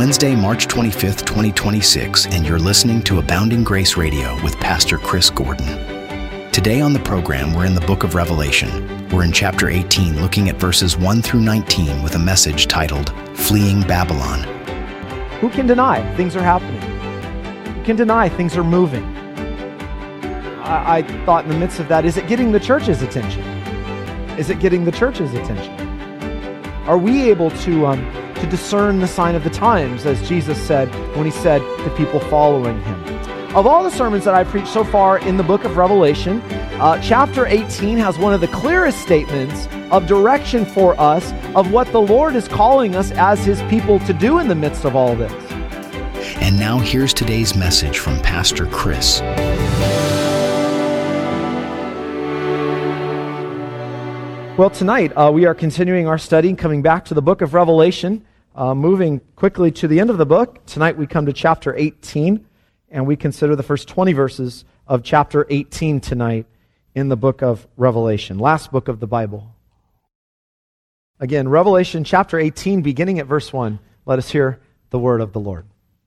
Wednesday, March 25th, 2026, and you're listening to Abounding Grace Radio with Pastor Chris Gordon. Today on the program, we're in the book of Revelation. We're in chapter 18, looking at verses 1 through 19 with a message titled, Fleeing Babylon. Who can deny things are happening? Who can deny things are moving? I thought in the midst of that, is it getting the church's attention? Is it getting the church's attention? Are we able to discern the sign of the times, as Jesus said when he said to people following him? Of all the sermons that I've preached so far in the book of Revelation, chapter 18 has one of the clearest statements of direction for us of what the Lord is calling us as his people to do in the midst of all this. And now here's today's message from Pastor Chris. Well, tonight we are continuing our study, coming back to the book of Revelation, moving quickly to the end of the book. Tonight we come to chapter 18, and we consider the first 20 verses of chapter 18 tonight in the book of Revelation, last book of the Bible. Again, Revelation chapter 18, beginning at verse 1. Let us hear the word of the Lord.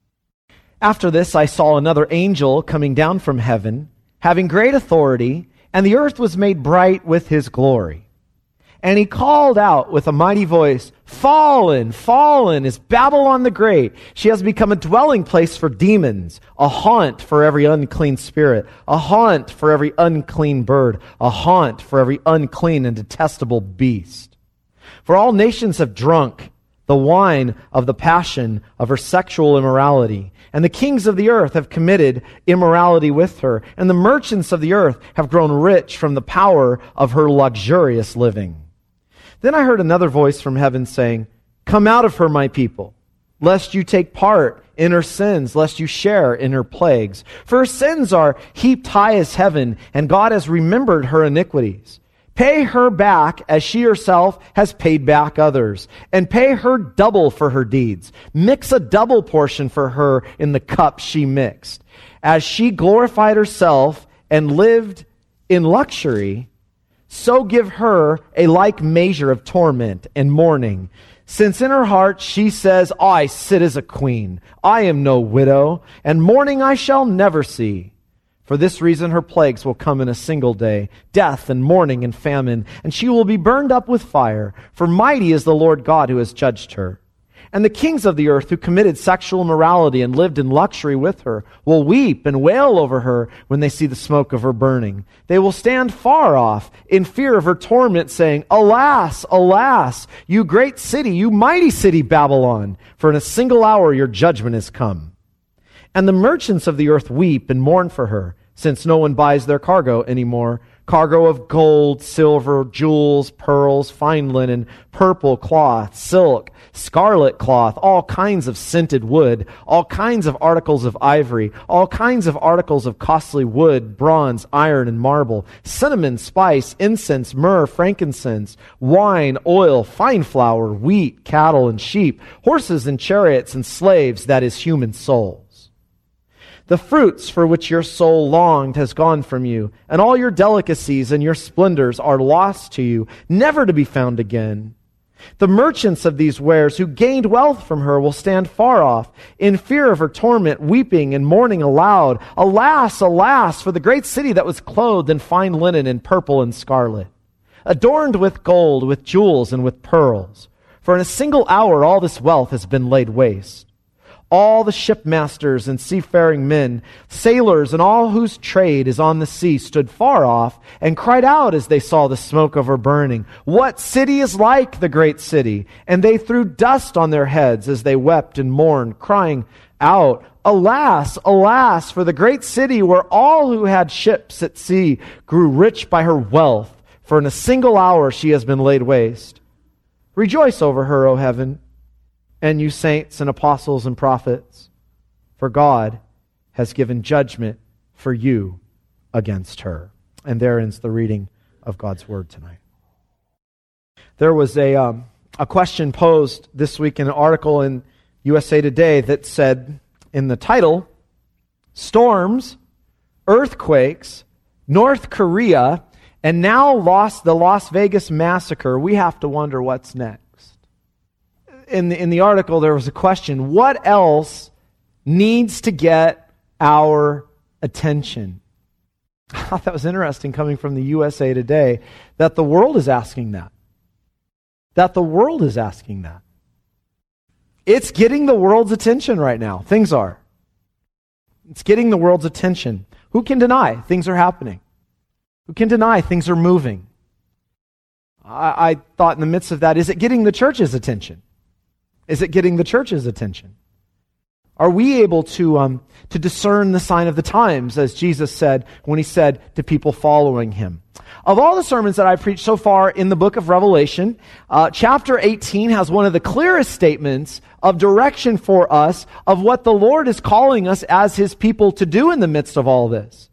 After this I saw another angel coming down from heaven, having great authority, and the earth was made bright with his glory. And he called out with a mighty voice, "Fallen, fallen is Babylon the Great. She has become a dwelling place for demons, a haunt for every unclean spirit, a haunt for every unclean bird, a haunt for every unclean and detestable beast. For all nations have drunk the wine of the passion of her sexual immorality, and the kings of the earth have committed immorality with her, and the merchants of the earth have grown rich from the power of her luxurious living." Then I heard another voice from heaven saying, "Come out of her, my people, lest you take part in her sins, lest you share in her plagues. For her sins are heaped high as heaven, and God has remembered her iniquities. Pay her back as she herself has paid back others, and pay her double for her deeds. Mix a double portion for her in the cup she mixed. As she glorified herself and lived in luxury, so give her a like measure of torment and mourning. Since in her heart she says, I sit as a queen, I am no widow, and mourning I shall never see. For this reason her plagues will come in a single day, death and mourning and famine, and she will be burned up with fire, for mighty is the Lord God who has judged her. And the kings of the earth who committed sexual immorality and lived in luxury with her will weep and wail over her when they see the smoke of her burning. They will stand far off in fear of her torment, saying, Alas, alas, you great city, you mighty city Babylon, for in a single hour your judgment is come. And the merchants of the earth weep and mourn for her, since no one buys their cargo anymore. Cargo of gold, silver, jewels, pearls, fine linen, purple cloth, silk, scarlet cloth, all kinds of scented wood, all kinds of articles of ivory, all kinds of articles of costly wood, bronze, iron, and marble, cinnamon, spice, incense, myrrh, frankincense, wine, oil, fine flour, wheat, cattle, and sheep, horses and chariots and slaves, that is, human souls. The fruits for which your soul longed has gone from you, and all your delicacies and your splendors are lost to you, never to be found again. The merchants of these wares who gained wealth from her will stand far off, in fear of her torment, weeping and mourning aloud. Alas, alas, for the great city that was clothed in fine linen and purple and scarlet, adorned with gold, with jewels, and with pearls. For in a single hour all this wealth has been laid waste. All the shipmasters and seafaring men, sailors, and all whose trade is on the sea stood far off and cried out as they saw the smoke of her burning, What city is like the great city? And they threw dust on their heads as they wept and mourned, crying out, Alas, alas, for the great city where all who had ships at sea grew rich by her wealth, for in a single hour she has been laid waste. Rejoice over her, O heaven, and you saints and apostles and prophets, for God has given judgment for you against her. And there ends the reading of God's word tonight. There was a question posed this week in an article in USA Today that said in the title, Storms, Earthquakes, North Korea, and now the Las Vegas massacre. We have to wonder what's next. in the article, there was a question, what else needs to get our attention? I thought that was interesting coming from the USA Today, that the world is asking that. That the world is asking that. It's getting the world's attention right now. Things are. It's getting the world's attention. Who can deny things are happening? Who can deny things are moving? I thought in the midst of that, is it getting the church's attention? Is it getting the church's attention? Are we able to discern the sign of the times, as Jesus said when he said to people following him? Of all the sermons that I've preached so far in the book of Revelation, chapter 18 has one of the clearest statements of direction for us of what the Lord is calling us as his people to do in the midst of all this.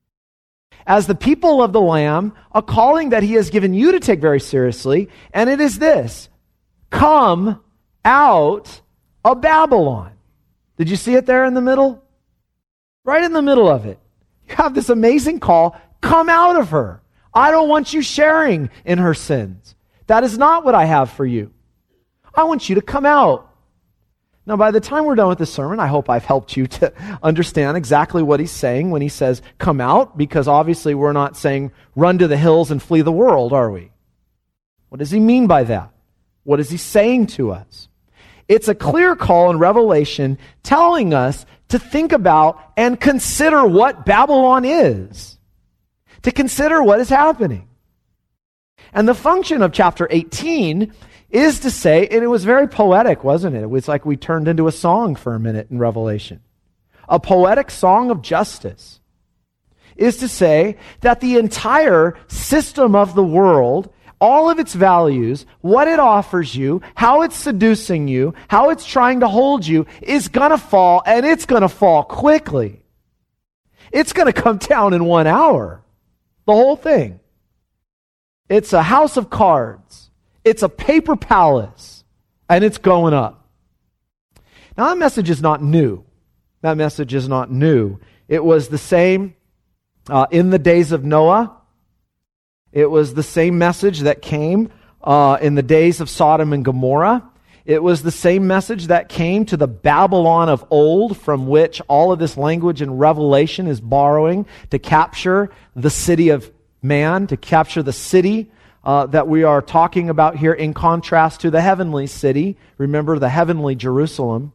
As the people of the Lamb, a calling that he has given you to take very seriously, and it is this: come out of Babylon. Did you see it there in the middle? Right in the middle of it. You have this amazing call, come out of her. I don't want you sharing in her sins. That is not what I have for you. I want you to come out. Now, by the time we're done with this sermon, I hope I've helped you to understand exactly what he's saying when he says, come out, because obviously we're not saying run to the hills and flee the world, are we? What does he mean by that? What is he saying to us? It's a clear call in Revelation telling us to think about and consider what Babylon is, to consider what is happening. And the function of chapter 18 is to say, and it was very poetic, wasn't it? It was like we turned into a song for a minute in Revelation. A poetic song of justice is to say that the entire system of the world, all of its values, what it offers you, how it's seducing you, how it's trying to hold you, is going to fall, and it's going to fall quickly. It's going to come down in 1 hour. The whole thing. It's a house of cards. It's a paper palace, and it's going up. Now, that message is not new. That message is not new. It was the same in the days of Noah. It was the same message that came in the days of Sodom and Gomorrah. It was the same message that came to the Babylon of old, from which all of this language in Revelation is borrowing to capture the city of man, to capture the city that we are talking about here in contrast to the heavenly city. Remember the heavenly Jerusalem.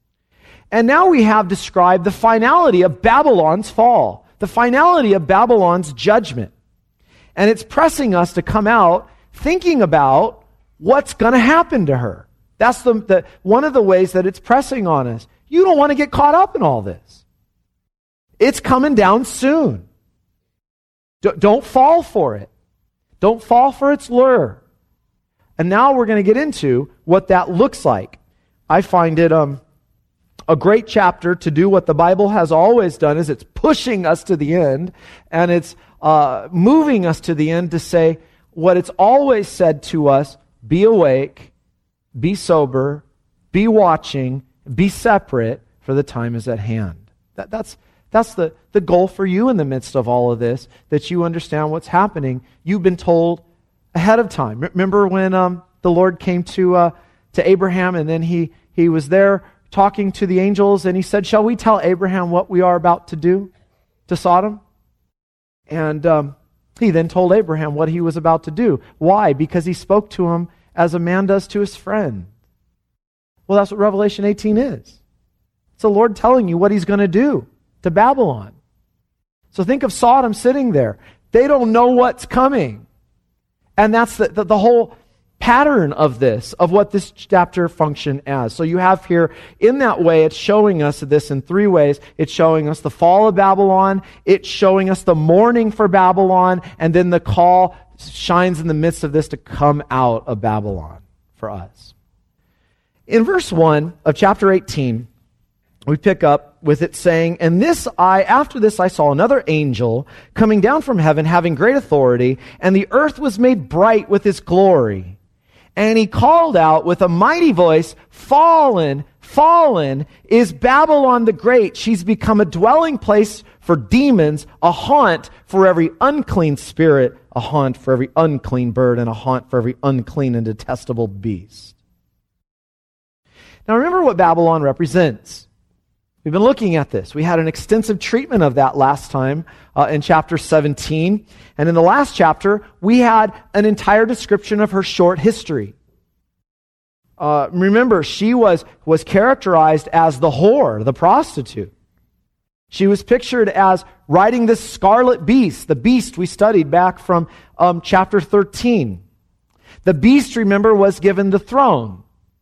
And now we have described the finality of Babylon's fall, the finality of Babylon's judgment. And it's pressing us to come out thinking about what's going to happen to her. That's one of the ways that it's pressing on us. You don't want to get caught up in all this. It's coming down soon. Don't fall for it. Don't fall for its lure. And now we're going to get into what that looks like. I find it a great chapter to do what the Bible has always done, is it's pushing us to the end, and it's moving us to the end to say what it's always said to us: be awake, be sober, be watching, be separate, for the time is at hand. That's the goal for you in the midst of all of this, that you understand what's happening. You've been told ahead of time. Remember when the Lord came to Abraham, and then he was there talking to the angels, and he said, shall we tell Abraham what we are about to do to Sodom? And he then told Abraham what he was about to do. Why? Because he spoke to him as a man does to his friend. Well, that's what Revelation 18 is. It's the Lord telling you what he's going to do to Babylon. So think of Sodom sitting there. They don't know what's coming. And that's the whole pattern of this, of what this chapter function as. So you have here, in that way, it's showing us this in three ways. It's showing us the fall of Babylon, it's showing us the mourning for Babylon, and then the call shines in the midst of this to come out of Babylon for us. In verse 1 of chapter 18, we pick up with it saying, after this I saw another angel coming down from heaven, having great authority, and the earth was made bright with his glory. And he called out with a mighty voice, fallen, fallen is Babylon the Great. She's become a dwelling place for demons, a haunt for every unclean spirit, a haunt for every unclean bird, and a haunt for every unclean and detestable beast. Now remember what Babylon represents. We've been looking at this. We had an extensive treatment of that last time in chapter 17. And in the last chapter, we had an entire description of her short history. Remember, she was characterized as the whore, the prostitute. She was pictured as riding this scarlet beast, the beast we studied back from chapter 13. The beast, remember, was given the throne.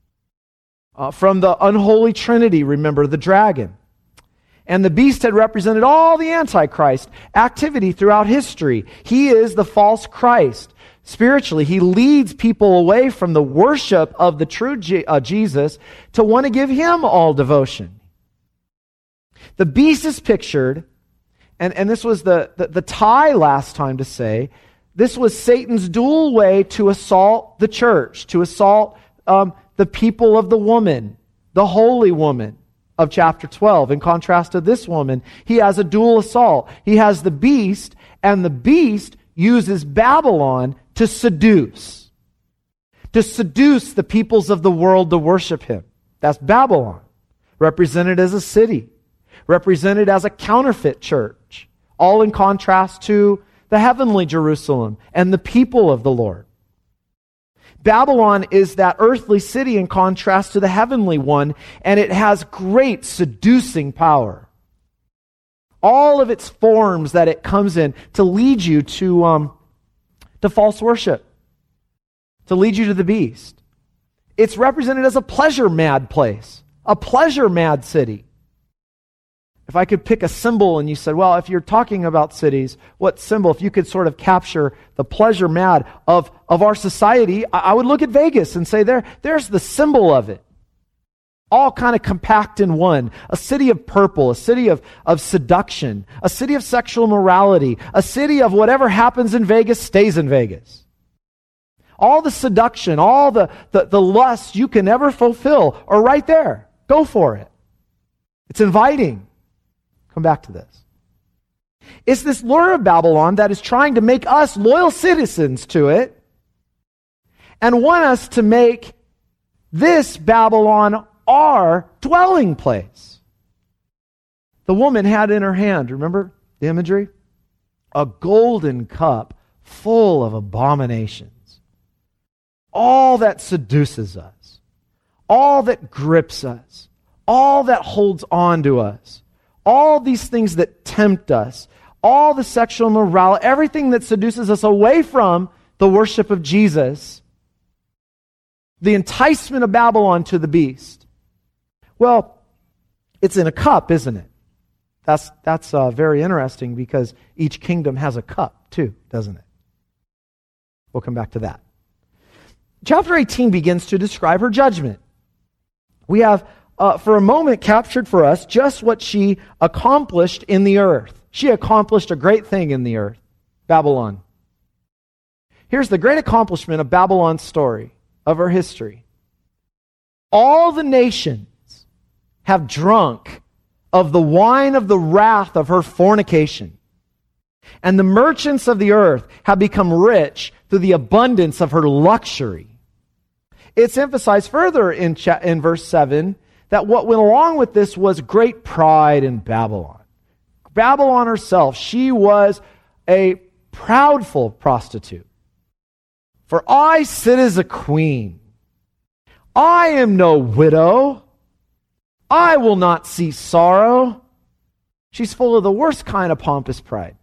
From the unholy trinity, remember, the dragon. And the beast had represented all the Antichrist activity throughout history. He is the false Christ. Spiritually, he leads people away from the worship of the true Jesus to want to give him all devotion. The beast is pictured, and this was the tie last time to say, this was Satan's dual way to assault the church, to assault the people of the woman, the holy woman of chapter 12. In contrast to this woman, he has a dual assault. He has the beast, and the beast uses Babylon to seduce the peoples of the world to worship him. That's Babylon, represented as a city, represented as a counterfeit church, all in contrast to the heavenly Jerusalem and the people of the Lord. Babylon is that earthly city in contrast to the heavenly one, and it has great seducing power. All of its forms that it comes in to lead you to false worship, to lead you to the beast. It's represented as a pleasure-mad place, a pleasure-mad city. If I could pick a symbol and you said, well, if you're talking about cities, what symbol, if you could sort of capture the pleasure mad of our society, I would look at Vegas and say, there's the symbol of it. All kind of compact in one. A city of purple, a city of seduction, a city of sexual morality, a city of whatever happens in Vegas stays in Vegas. All the seduction, all the lust you can ever fulfill are right there. Go for it. It's inviting. Come back to this. It's this lure of Babylon that is trying to make us loyal citizens to it and want us to make this Babylon our dwelling place. The woman had in her hand, remember the imagery? A golden cup full of abominations. All that seduces us. All that grips us. All that holds on to us. All these things that tempt us, all the sexual morality, everything that seduces us away from the worship of Jesus, the enticement of Babylon to the beast. Well, it's in a cup, isn't it? That's very interesting because each kingdom has a cup too, doesn't it? We'll come back to that. Chapter 18 begins to describe her judgment. We have for a moment captured for us just what she accomplished in the earth. She accomplished a great thing in the earth, Babylon. Here's the great accomplishment of Babylon's story, of her history. All the nations have drunk of the wine of the wrath of her fornication, and the merchants of the earth have become rich through the abundance of her luxury. It's emphasized further in verse 7 that what went along with this was great pride in Babylon. Babylon herself, she was a proudful prostitute. For I sit as a queen. I am no widow. I will not see sorrow. She's full of the worst kind of pompous pride.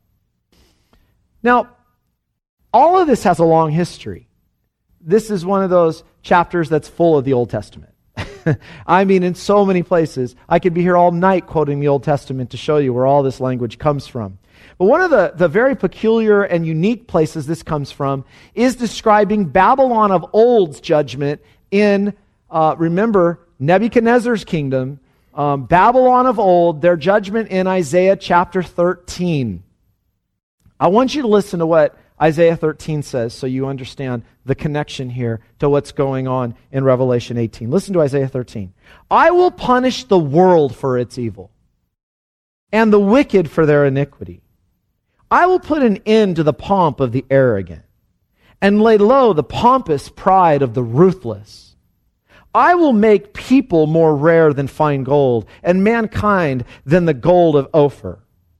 Now, all of this has a long history. This is one of those chapters that's full of the Old Testament. I mean, in so many places. I could be here all night quoting the Old Testament to show you where all this language comes from. But one of the very peculiar and unique places this comes from is describing Babylon of old's judgment in, remember, Nebuchadnezzar's kingdom, Babylon of old, their judgment in Isaiah chapter 13. I want you to listen to what Isaiah 13 says so you understand the connection here to what's going on in Revelation 18. Listen to Isaiah 13. I will punish the world for its evil and the wicked for their iniquity. I will put an end to the pomp of the arrogant and lay low the pompous pride of the ruthless. I will make people more rare than fine gold, and mankind than the gold of Ophir.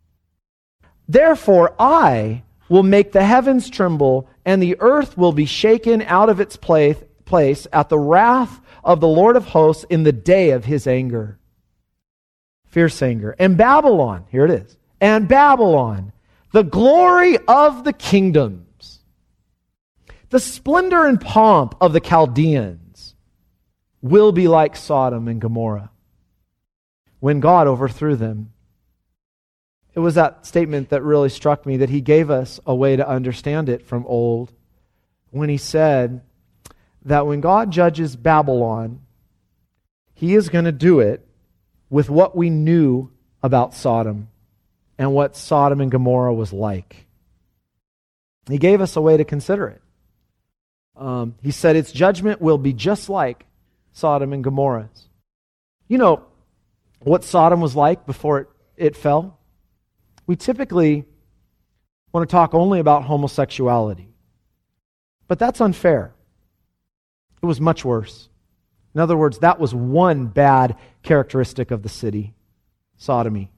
Therefore I will make the heavens tremble, and the earth will be shaken out of its place at the wrath of the Lord of hosts in the day of his anger. Fierce anger. And Babylon, here it is, and Babylon, the glory of the kingdoms, the splendor and pomp of the Chaldeans, will be like Sodom and Gomorrah when God overthrew them. It was that statement that really struck me, that he gave us a way to understand it from old, when he said that when God judges Babylon, he is going to do it with what we knew about Sodom and what Sodom and Gomorrah was like. He gave us a way to consider it. He said its judgment will be just like Sodom and Gomorrah's. You know what Sodom was like before it fell? We typically want to talk only about homosexuality. But that's unfair. It was much worse. In other words, that was one bad characteristic of the city, sodomy.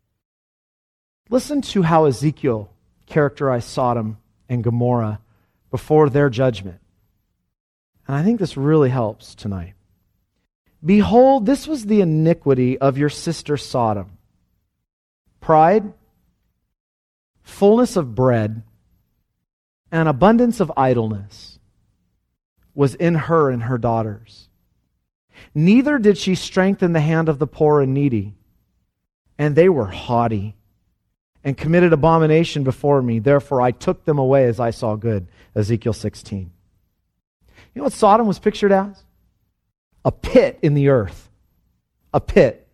Listen to how Ezekiel characterized Sodom and Gomorrah before their judgment. And I think this really helps tonight. Behold, this was the iniquity of your sister Sodom. Pride, fullness of bread, and abundance of idleness was in her and her daughters. Neither did she strengthen the hand of the poor and needy, and they were haughty and committed abomination before me. Therefore I took them away as I saw good. Ezekiel 16. You know what Sodom was pictured as? A pit in the earth. A pit.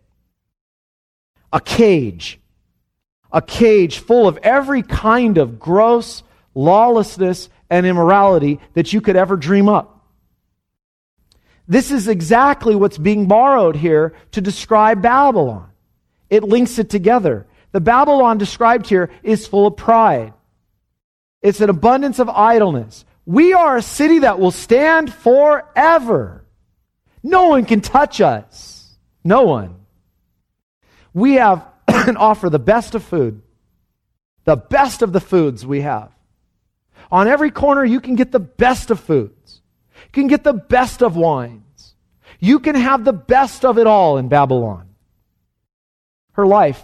A cage. A cage full of every kind of gross lawlessness and immorality that you could ever dream up. This is exactly what's being borrowed here to describe Babylon. It links it together. The Babylon described here is full of pride. It's an abundance of idleness. We are a city that will stand forever. No one can touch us. No one. We have and offer the best of food. The best of the foods we have. On every corner you can get the best of foods. You can get the best of wines. You can have the best of it all in Babylon. Her life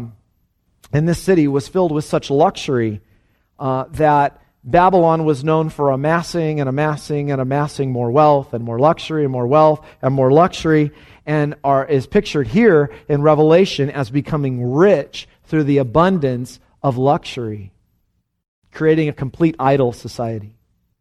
in this city was filled with such luxury that Babylon was known for amassing and amassing and amassing more wealth and more luxury and more wealth and more luxury, and is pictured here in Revelation as becoming rich through the abundance of luxury, creating a complete idol society.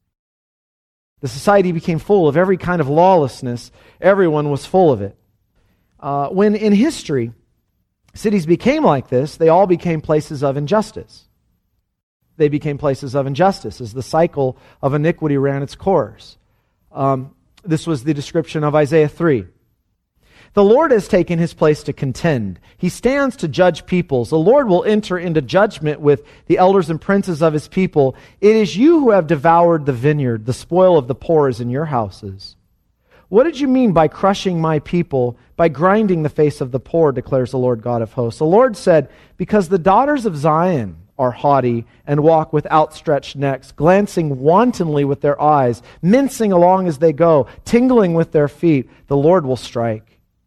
The society became full of every kind of lawlessness. Everyone was full of it. When in history cities became like this, they all became places of injustice. They became places of injustice as the cycle of iniquity ran its course. This was the description of Isaiah 3. The Lord has taken his place to contend. He stands to judge peoples. The Lord will enter into judgment with the elders and princes of his people. It is you who have devoured the vineyard. The spoil of the poor is in your houses. What did you mean by crushing my people, by grinding the face of the poor, declares the Lord God of hosts? The Lord said, because the daughters of Zion are haughty and walk with outstretched necks, glancing wantonly with their eyes, mincing along as they go, tingling with their feet, the Lord will strike.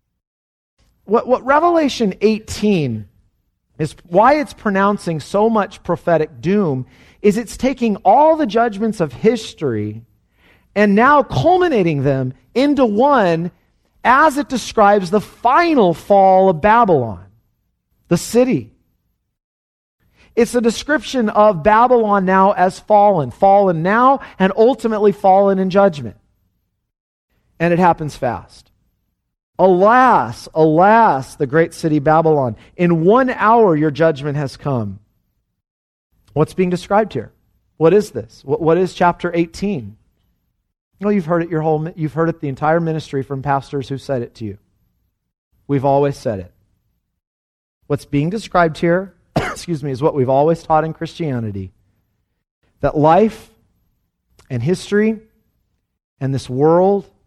What Revelation 18 is, why it's pronouncing so much prophetic doom, is it's taking all the judgments of history and now culminating them into one as it describes the final fall of Babylon, the city. It's a description of Babylon now as fallen now and ultimately fallen in judgment. And it happens fast. Alas, alas, the great city Babylon, in 1 hour your judgment has come. What's being described here? What is this? What is chapter 18? Well, you've heard it you've heard it the entire ministry from pastors who said it to you. We've always said it. What's being described here, is what we've always taught in Christianity. That life and history and this world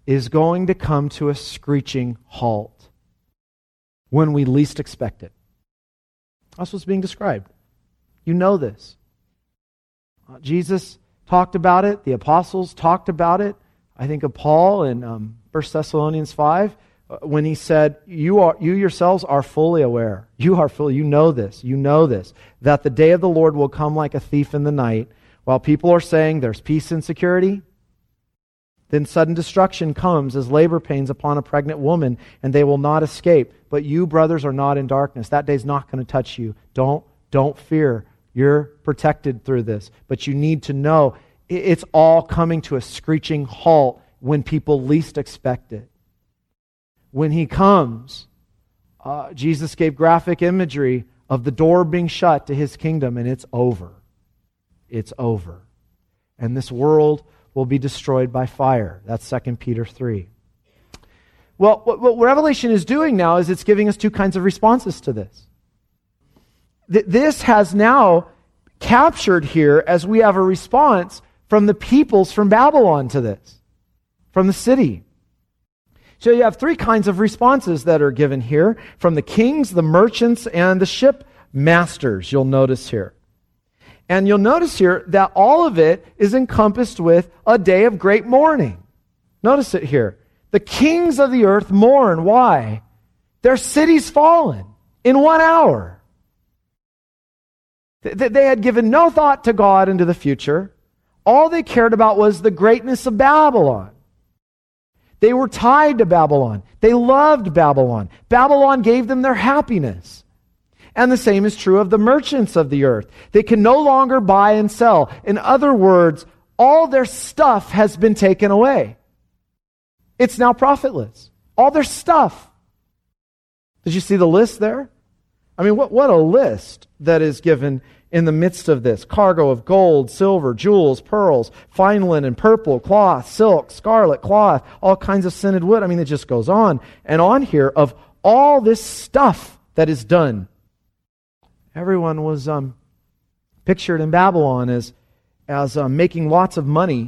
is going to come to a screeching halt when we least expect it. That's what's being described. You know this. Jesus talked about it. The apostles talked about it. I think of Paul in 1 Thessalonians 5 when he said, you yourselves are fully aware. You know this, that the day of the Lord will come like a thief in the night. While people are saying there's peace and security, then sudden destruction comes as labor pains upon a pregnant woman, and they will not escape. But you, brothers, are not in darkness. That day's not going to touch you. Don't fear. You're protected through this. But you need to know it's all coming to a screeching halt when people least expect it. When He comes, Jesus gave graphic imagery of the door being shut to His kingdom, and it's over. It's over. And this world will be destroyed by fire. That's 2 Peter 3. Well, what Revelation is doing now is it's giving us two kinds of responses to this. This has now captured here as we have a response from the peoples from Babylon to this, from the city. So you have three kinds of responses that are given here, from the kings, the merchants, and the ship masters, you'll notice here. And you'll notice here that all of it is encompassed with a day of great mourning. Notice it here. The kings of the earth mourn. Why? Their city's fallen in 1 hour. They had given no thought to God and to the future. All they cared about was the greatness of Babylon. They were tied to Babylon. They loved Babylon. Babylon gave them their happiness. And the same is true of the merchants of the earth. They can no longer buy and sell. In other words, all their stuff has been taken away. It's now profitless. All their stuff. Did you see the list there? I mean, what a list that is given in the midst of this. Cargo of gold, silver, jewels, pearls, fine linen, purple, cloth, silk, scarlet cloth, all kinds of scented wood. I mean, it just goes on and on here of all this stuff that is done. Everyone was pictured in Babylon as making lots of money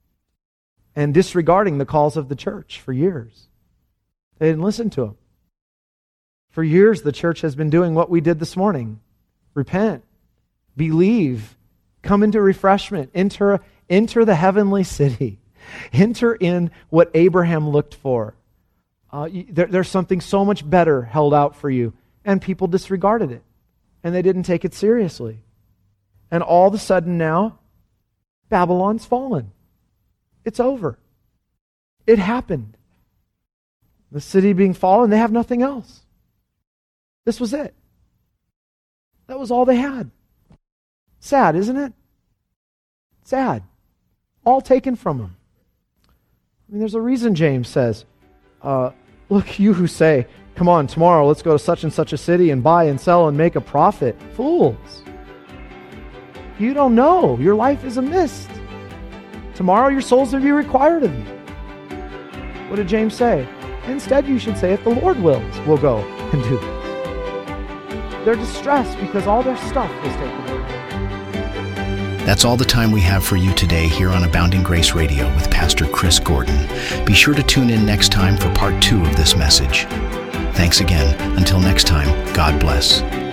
and disregarding the calls of the church for years. They didn't listen to them. For years, the church has been doing what we did this morning. Repent. Believe. Come into refreshment. Enter the heavenly city. Enter in what Abraham looked for. There's something so much better held out for you. And people disregarded it. And they didn't take it seriously. And all of a sudden now, Babylon's fallen. It's over. It happened. The city being fallen, they have nothing else. This was it. That was all they had. Sad, isn't it? Sad. All taken from them. I mean, there's a reason James says, look, you who say, come on, tomorrow let's go to such and such a city and buy and sell and make a profit. Fools. You don't know. Your life is a mist. Tomorrow your souls will be required of you. What did James say? Instead you should say, if the Lord wills, we'll go and do this. They're distressed because all their stuff was taken away. That's all the time we have for you today here on Abounding Grace Radio with Pastor Chris Gordon. Be sure to tune in next time for part 2 of this message. Thanks again. Until next time, God bless.